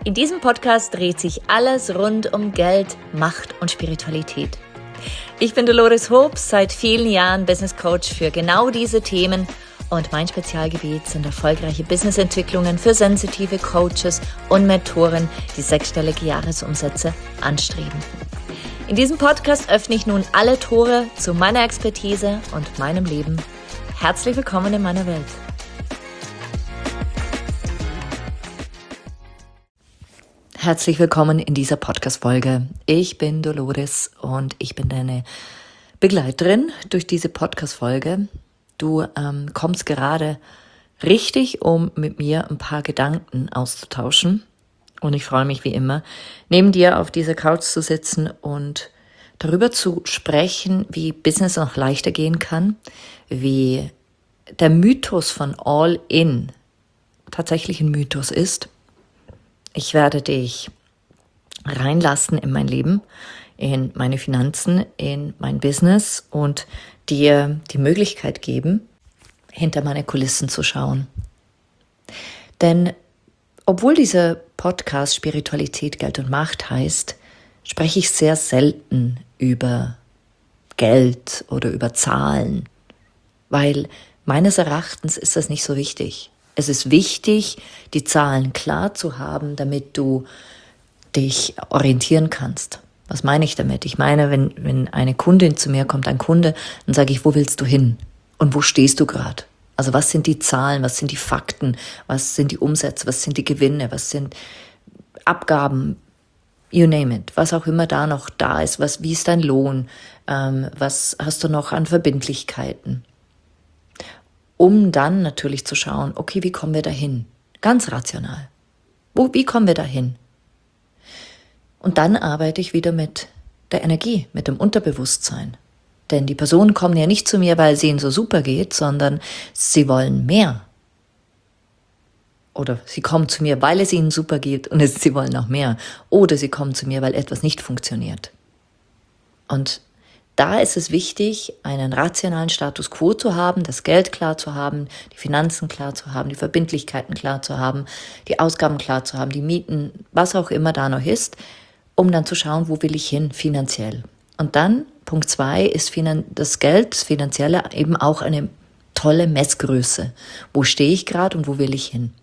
In diesem Podcast dreht sich alles rund um Geld, Macht und Spiritualität. Ich bin Dolores Hobbs, seit vielen Jahren Business Coach für genau diese Themen und mein Spezialgebiet sind erfolgreiche Businessentwicklungen für sensitive Coaches und Mentoren, die sechsstellige Jahresumsätze anstreben. In diesem Podcast öffne ich nun alle Tore zu meiner Expertise und meinem Leben. Herzlich willkommen in meiner Welt. Herzlich willkommen in dieser Podcast-Folge. Ich bin Dolores und ich bin deine Begleiterin durch diese Podcast-Folge. Du kommst gerade richtig, um mit mir ein paar Gedanken auszutauschen. Und ich freue mich wie immer, neben dir auf dieser Couch zu sitzen und darüber zu sprechen, wie Business noch leichter gehen kann, wie der Mythos von All-In tatsächlich ein Mythos ist. Ich werde dich reinlassen in mein Leben, in meine Finanzen, in mein Business und dir die Möglichkeit geben, hinter meine Kulissen zu schauen. Denn obwohl dieser Podcast Spiritualität, Geld und Macht heißt, spreche ich sehr selten über Geld oder über Zahlen, weil meines Erachtens ist das nicht so wichtig. Es ist wichtig, die Zahlen klar zu haben, damit du dich orientieren kannst. Was meine ich damit? Ich meine, wenn eine Kundin zu mir kommt, ein Kunde, dann sage ich, wo willst du hin? Und wo stehst du gerade? Also was sind die Zahlen, was sind die Fakten, was sind die Umsätze, was sind die Gewinne, was sind Abgaben, you name it, was auch immer da noch da ist, wie ist dein Lohn, was hast du noch an Verbindlichkeiten? Um dann natürlich zu schauen, okay, wie kommen wir dahin? Ganz rational. Wie kommen wir dahin? Und dann arbeite ich wieder mit der Energie, mit dem Unterbewusstsein. Denn die Personen kommen ja nicht zu mir, weil es ihnen so super geht, sondern sie wollen mehr. Oder sie kommen zu mir, weil es ihnen super geht und sie wollen noch mehr. Oder sie kommen zu mir, weil etwas nicht funktioniert. Und da ist es wichtig, einen rationalen Status quo zu haben, das Geld klar zu haben, die Finanzen klar zu haben, die Verbindlichkeiten klar zu haben, die Ausgaben klar zu haben, die Mieten, was auch immer da noch ist, um dann zu schauen, wo will ich hin finanziell. Und dann, Punkt 2, ist das Geld, das Finanzielle eben auch eine tolle Messgröße. Wo stehe ich gerade und wo will ich hin?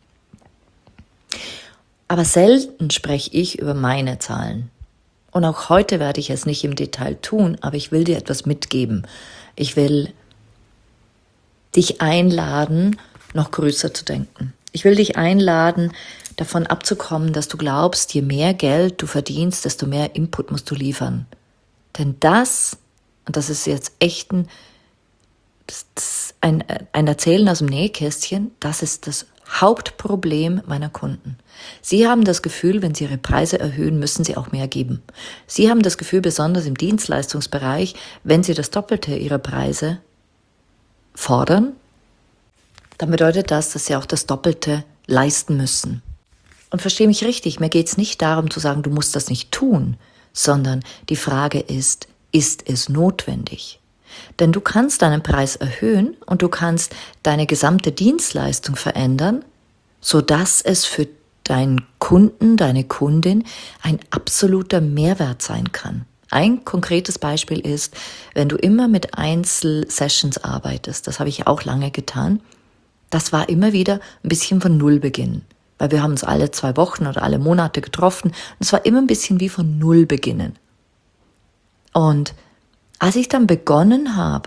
Aber selten spreche ich über meine Zahlen. Und auch heute werde ich es nicht im Detail tun, aber ich will dir etwas mitgeben. Ich will dich einladen, noch größer zu denken. Ich will dich einladen, davon abzukommen, dass du glaubst, je mehr Geld du verdienst, desto mehr Input musst du liefern. Denn das ist jetzt echt ein Erzählen aus dem Nähkästchen, das ist das Hauptproblem meiner Kunden. Sie haben das Gefühl, wenn sie ihre Preise erhöhen, müssen sie auch mehr geben. Sie haben das Gefühl, besonders im Dienstleistungsbereich, wenn sie das Doppelte ihrer Preise fordern, dann bedeutet das, dass sie auch das Doppelte leisten müssen. Und verstehe mich richtig, mir geht es nicht darum zu sagen, du musst das nicht tun, sondern die Frage ist es notwendig? Denn du kannst deinen Preis erhöhen und du kannst deine gesamte Dienstleistung verändern, sodass es für deinen Kunden, deine Kundin ein absoluter Mehrwert sein kann. Ein konkretes Beispiel ist, wenn du immer mit Einzelsessions arbeitest, das habe ich auch lange getan, das war immer wieder ein bisschen von Null beginnen, weil wir haben uns alle 2 Wochen oder alle Monate getroffen und es war immer ein bisschen wie von Null beginnen. Und als ich dann begonnen habe,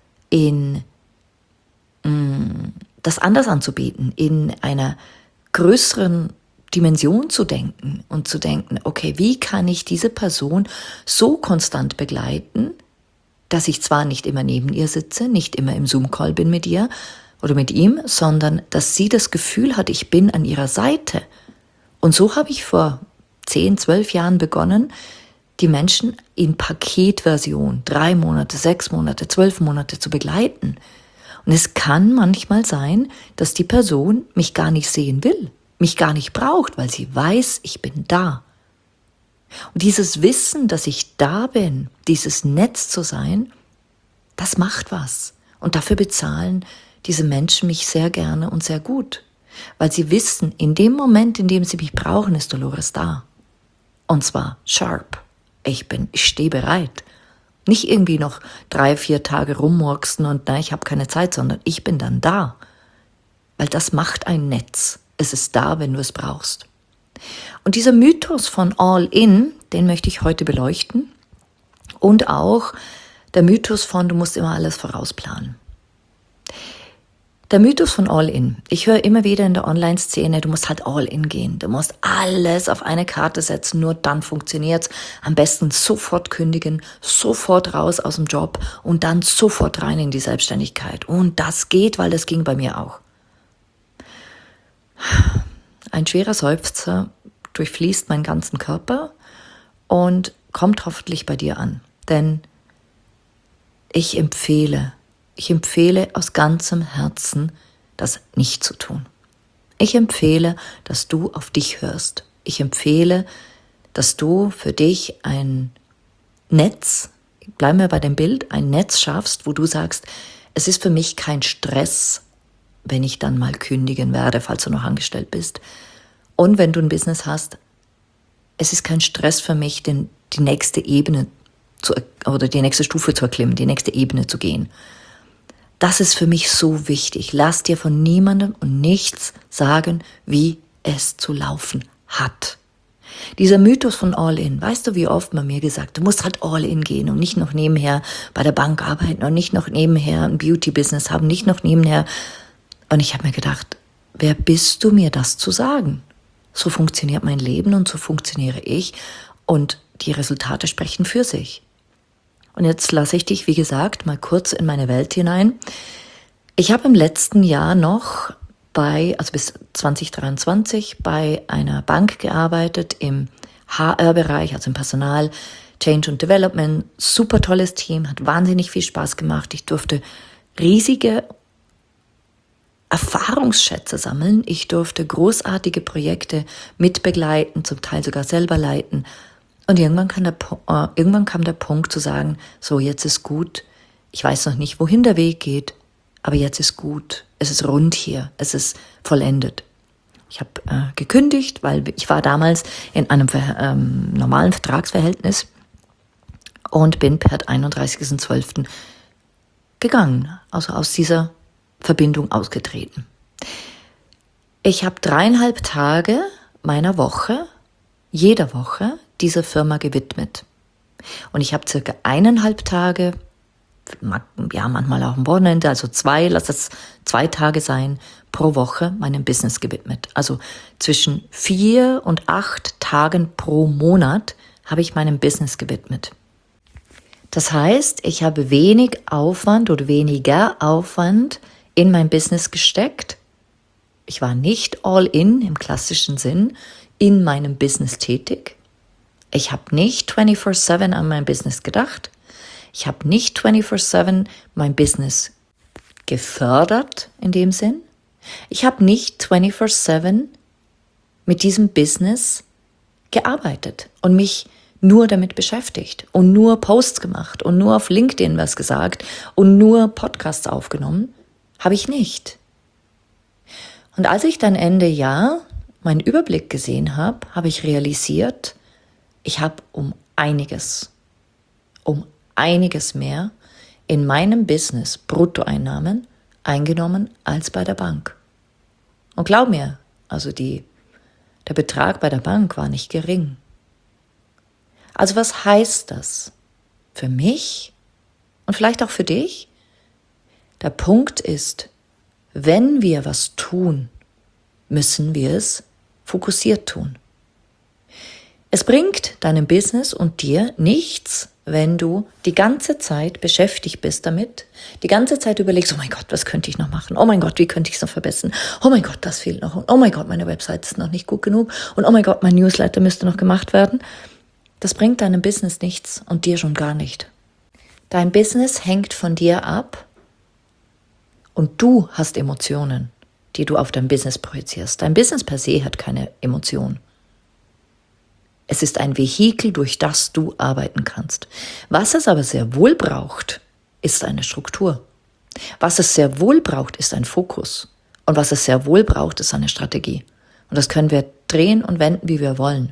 das anders anzubieten, in einer größeren Dimension zu denken und zu denken, okay, wie kann ich diese Person so konstant begleiten, dass ich zwar nicht immer neben ihr sitze, nicht immer im Zoom-Call bin mit ihr oder mit ihm, sondern dass sie das Gefühl hat, ich bin an ihrer Seite. Und so habe ich vor 10, 12 Jahren begonnen, die Menschen in Paketversion 3 Monate, 6 Monate, 12 Monate zu begleiten. Und es kann manchmal sein, dass die Person mich gar nicht sehen will, mich gar nicht braucht, weil sie weiß, ich bin da. Und dieses Wissen, dass ich da bin, dieses Netz zu sein, das macht was. Und dafür bezahlen diese Menschen mich sehr gerne und sehr gut. Weil sie wissen, in dem Moment, in dem sie mich brauchen, ist Dolores da. Und zwar sharp. Ich stehe bereit. Nicht irgendwie noch 3-4 Tage rummurksen und ich habe keine Zeit, sondern ich bin dann da. Weil das macht ein Netz. Es ist da, wenn du es brauchst. Und dieser Mythos von All-In, den möchte ich heute beleuchten. Und auch der Mythos von, du musst immer alles vorausplanen. Der Mythos von All-In. Ich höre immer wieder in der Online-Szene, du musst halt All-In gehen. Du musst alles auf eine Karte setzen, nur dann funktioniert's. Am besten sofort kündigen, sofort raus aus dem Job und dann sofort rein in die Selbstständigkeit. Und das geht, weil das ging bei mir auch. Ein schwerer Seufzer durchfließt meinen ganzen Körper und kommt hoffentlich bei dir an. Denn ich empfehle aus ganzem Herzen, das nicht zu tun. Ich empfehle, dass du auf dich hörst. Ich empfehle, dass du für dich ein Netz, bleiben wir bei dem Bild, ein Netz schaffst, wo du sagst, es ist für mich kein Stress, wenn ich dann mal kündigen werde, falls du noch angestellt bist. Und wenn du ein Business hast, es ist kein Stress für mich, die nächste Ebene oder die nächste Stufe zu erklimmen, die nächste Ebene zu gehen. Das ist für mich so wichtig. Lass dir von niemandem und nichts sagen, wie es zu laufen hat. Dieser Mythos von All-In, weißt du, wie oft man mir gesagt, du musst halt All-In gehen und nicht noch nebenher bei der Bank arbeiten und nicht noch nebenher ein Beauty-Business haben, nicht noch nebenher. Und ich habe mir gedacht, wer bist du, mir das zu sagen? So funktioniert mein Leben und so funktioniere ich und die Resultate sprechen für sich. Und jetzt lasse ich dich, wie gesagt, mal kurz in meine Welt hinein. Ich habe im letzten Jahr noch bis 2023 bei einer Bank gearbeitet im HR-Bereich, also im Personal, Change und Development. Super tolles Team, hat wahnsinnig viel Spaß gemacht. Ich durfte riesige Erfahrungsschätze sammeln. Ich durfte großartige Projekte mitbegleiten, zum Teil sogar selber leiten. Und irgendwann kam der Punkt zu sagen, so jetzt ist gut, ich weiß noch nicht, wohin der Weg geht, aber jetzt ist gut, es ist rund hier, es ist vollendet. Ich habe gekündigt, weil ich war damals in einem normalen Vertragsverhältnis und bin per 31.12. gegangen, also aus dieser Verbindung ausgetreten. Ich habe 3,5 Tage meiner Woche, jeder Woche, dieser Firma gewidmet. Und ich habe circa 1,5 Tage, ja manchmal auch am Wochenende, also lass es 2 Tage sein, pro Woche meinem Business gewidmet. Also zwischen 4 und 8 Tagen pro Monat habe ich meinem Business gewidmet. Das heißt, ich habe wenig Aufwand oder weniger Aufwand in mein Business gesteckt. Ich war nicht all in im klassischen Sinn in meinem Business tätig. Ich habe nicht 24/7 an mein Business gedacht. Ich habe nicht 24/7 mein Business gefördert in dem Sinn. Ich habe nicht 24/7 mit diesem Business gearbeitet und mich nur damit beschäftigt und nur Posts gemacht und nur auf LinkedIn was gesagt und nur Podcasts aufgenommen. Habe ich nicht. Und als ich dann Ende Jahr meinen Überblick gesehen habe, habe ich realisiert, ich habe um einiges mehr in meinem Business Bruttoeinnahmen eingenommen als bei der Bank. Und glaub mir, also der Betrag bei der Bank war nicht gering. Also was heißt das für mich und vielleicht auch für dich? Der Punkt ist, wenn wir was tun, müssen wir es fokussiert tun. Es bringt deinem Business und dir nichts, wenn du die ganze Zeit beschäftigt bist damit, die ganze Zeit überlegst, oh mein Gott, was könnte ich noch machen? Oh mein Gott, wie könnte ich es noch verbessern? Oh mein Gott, das fehlt noch. Oh mein Gott, meine Website ist noch nicht gut genug. Und oh mein Gott, mein Newsletter müsste noch gemacht werden. Das bringt deinem Business nichts und dir schon gar nicht. Dein Business hängt von dir ab und du hast Emotionen, die du auf dein Business projizierst. Dein Business per se hat keine Emotion. Es ist ein Vehikel, durch das du arbeiten kannst. Was es aber sehr wohl braucht, ist eine Struktur. Was es sehr wohl braucht, ist ein Fokus. Und was es sehr wohl braucht, ist eine Strategie. Und das können wir drehen und wenden, wie wir wollen.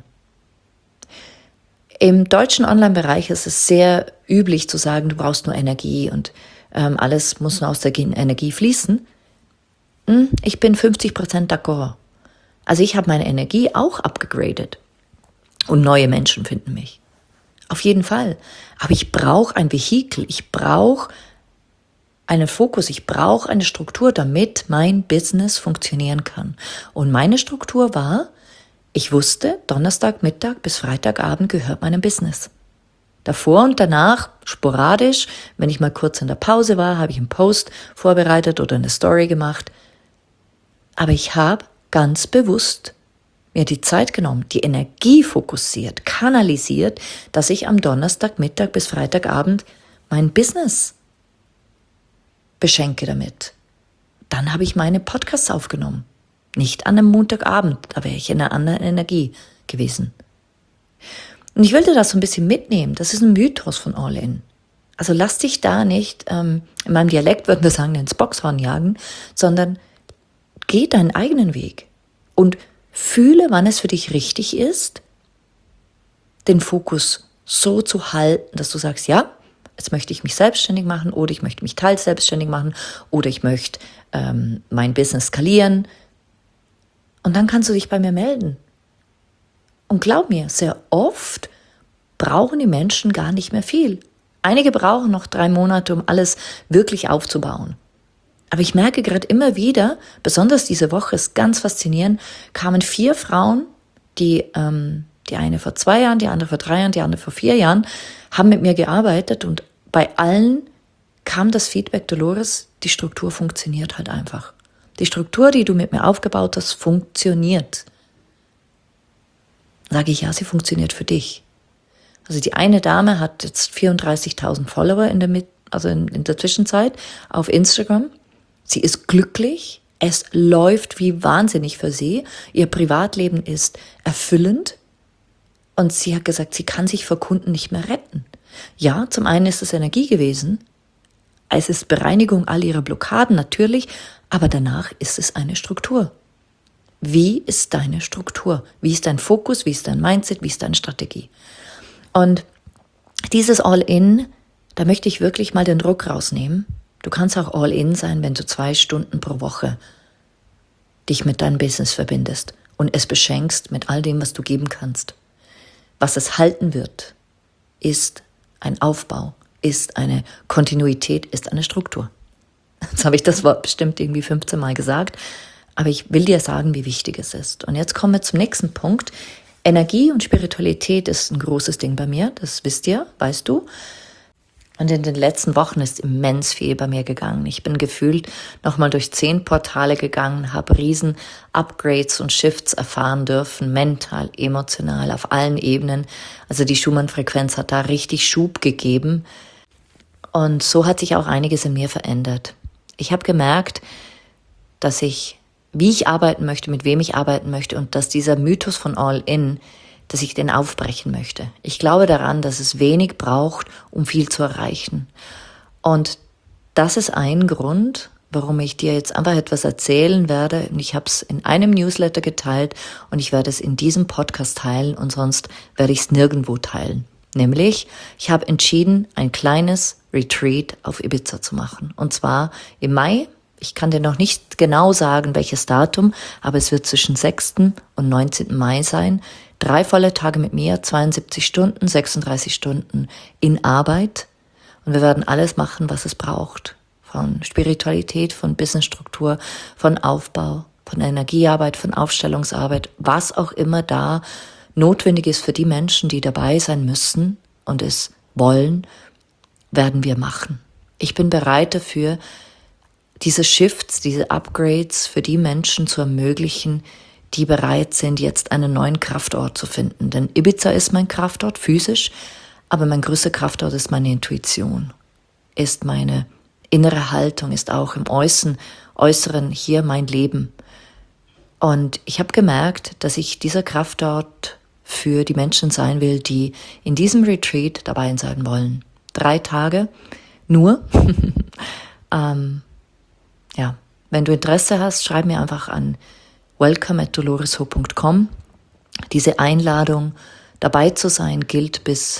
Im deutschen Online-Bereich ist es sehr üblich zu sagen, du brauchst nur Energie und alles muss nur aus der Energie fließen. Ich bin 50% d'accord. Also ich habe meine Energie auch abgegradet. Und neue Menschen finden mich. Auf jeden Fall. Aber ich brauche ein Vehikel. Ich brauche einen Fokus. Ich brauche eine Struktur, damit mein Business funktionieren kann. Und meine Struktur war, ich wusste, Donnerstagmittag bis Freitagabend gehört meinem Business. Davor und danach, sporadisch, wenn ich mal kurz in der Pause war, habe ich einen Post vorbereitet oder eine Story gemacht. Aber ich habe ganz bewusst mir die Zeit genommen, die Energie fokussiert, kanalisiert, dass ich am Donnerstagmittag bis Freitagabend mein Business beschenke damit. Dann habe ich meine Podcasts aufgenommen. Nicht an einem Montagabend, da wäre ich in einer anderen Energie gewesen. Und ich will dir das so ein bisschen mitnehmen. Das ist ein Mythos von All In. Also lass dich da nicht, in meinem Dialekt würden wir sagen, ins Boxhorn jagen, sondern geh deinen eigenen Weg und fühle, wann es für dich richtig ist, den Fokus so zu halten, dass du sagst, ja, jetzt möchte ich mich selbstständig machen oder ich möchte mich teils selbstständig machen oder ich möchte mein Business skalieren. Und dann kannst du dich bei mir melden. Und glaub mir, sehr oft brauchen die Menschen gar nicht mehr viel. Einige brauchen noch 3 Monate, um alles wirklich aufzubauen. Aber ich merke gerade immer wieder, besonders diese Woche ist ganz faszinierend, kamen 4 Frauen, die eine vor 2 Jahren, die andere vor 3 Jahren, die andere vor 4 Jahren, haben mit mir gearbeitet und bei allen kam das Feedback, Dolores, die Struktur funktioniert halt einfach. Die Struktur, die du mit mir aufgebaut hast, funktioniert. Sage ich, ja, sie funktioniert für dich. Also die eine Dame hat jetzt 34.000 Follower in der Zwischenzeit auf Instagram. Sie ist glücklich. Es läuft wie wahnsinnig für sie. Ihr Privatleben ist erfüllend. Und sie hat gesagt, sie kann sich vor Kunden nicht mehr retten. Ja, zum einen ist es Energie gewesen. Es ist Bereinigung all ihrer Blockaden natürlich. Aber danach ist es eine Struktur. Wie ist deine Struktur? Wie ist dein Fokus? Wie ist dein Mindset? Wie ist deine Strategie? Und dieses All-In, da möchte ich wirklich mal den Druck rausnehmen. Du kannst auch All-In sein, wenn du 2 Stunden pro Woche dich mit deinem Business verbindest und es beschenkst mit all dem, was du geben kannst. Was es halten wird, ist ein Aufbau, ist eine Kontinuität, ist eine Struktur. Jetzt habe ich das Wort bestimmt irgendwie 15 Mal gesagt, aber ich will dir sagen, wie wichtig es ist. Und jetzt kommen wir zum nächsten Punkt. Energie und Spiritualität ist ein großes Ding bei mir, das wisst ihr, weißt du. Und in den letzten Wochen ist immens viel bei mir gegangen. Ich bin gefühlt nochmal durch 10 Portale gegangen, habe riesen Upgrades und Shifts erfahren dürfen, mental, emotional, auf allen Ebenen. Also die Schumann-Frequenz hat da richtig Schub gegeben. Und so hat sich auch einiges in mir verändert. Ich habe gemerkt, dass wie ich arbeiten möchte, mit wem ich arbeiten möchte und dass dieser Mythos von All-In, dass ich den aufbrechen möchte. Ich glaube daran, dass es wenig braucht, um viel zu erreichen. Und das ist ein Grund, warum ich dir jetzt einfach etwas erzählen werde. Und ich habe es in einem Newsletter geteilt und ich werde es in diesem Podcast teilen und sonst werde ich es nirgendwo teilen. Nämlich, ich habe entschieden, ein kleines Retreat auf Ibiza zu machen. Und zwar im Mai. Ich kann dir noch nicht genau sagen, welches Datum, aber es wird zwischen 6. und 19. Mai sein. 3 volle Tage mit mir, 72 Stunden, 36 Stunden in Arbeit. Und wir werden alles machen, was es braucht. Von Spiritualität, von Businessstruktur, von Aufbau, von Energiearbeit, von Aufstellungsarbeit, was auch immer da notwendig ist für die Menschen, die dabei sein müssen und es wollen, werden wir machen. Ich bin bereit dafür, diese Shifts, diese Upgrades für die Menschen zu ermöglichen, die bereit sind, jetzt einen neuen Kraftort zu finden. Denn Ibiza ist mein Kraftort, physisch, aber mein größter Kraftort ist meine Intuition, ist meine innere Haltung, ist auch im Äußeren hier mein Leben. Und ich habe gemerkt, dass ich dieser Kraftort für die Menschen sein will, die in diesem Retreat dabei sein wollen. 3 Tage nur. Wenn du Interesse hast, schreib mir einfach an welcome@doloresho.com. Diese Einladung, dabei zu sein, gilt bis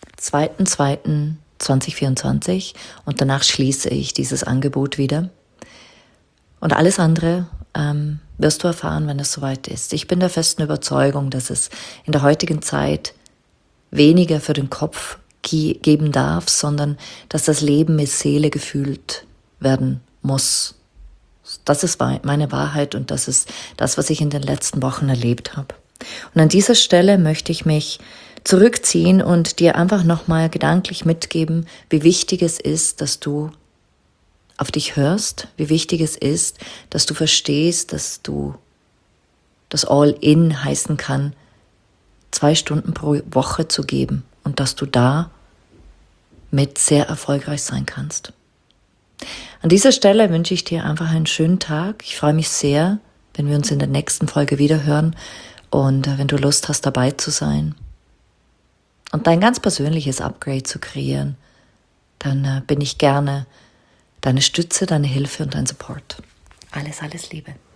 2.2.2024 und danach schließe ich dieses Angebot wieder. Und alles andere wirst du erfahren, wenn es soweit ist. Ich bin der festen Überzeugung, dass es in der heutigen Zeit weniger für den Kopf geben darf, sondern dass das Leben mit Seele gefühlt werden muss. Das ist meine Wahrheit und das ist das, was ich in den letzten Wochen erlebt habe. Und an dieser Stelle möchte ich mich zurückziehen und dir einfach nochmal gedanklich mitgeben, wie wichtig es ist, dass du auf dich hörst, wie wichtig es ist, dass du verstehst, dass du das All-In heißen kann, 2 Stunden pro Woche zu geben und dass du da mit sehr erfolgreich sein kannst. An dieser Stelle wünsche ich dir einfach einen schönen Tag. Ich freue mich sehr, wenn wir uns in der nächsten Folge wieder hören und wenn du Lust hast, dabei zu sein und dein ganz persönliches Upgrade zu kreieren, dann bin ich gerne deine Stütze, deine Hilfe und dein Support. Alles Liebe.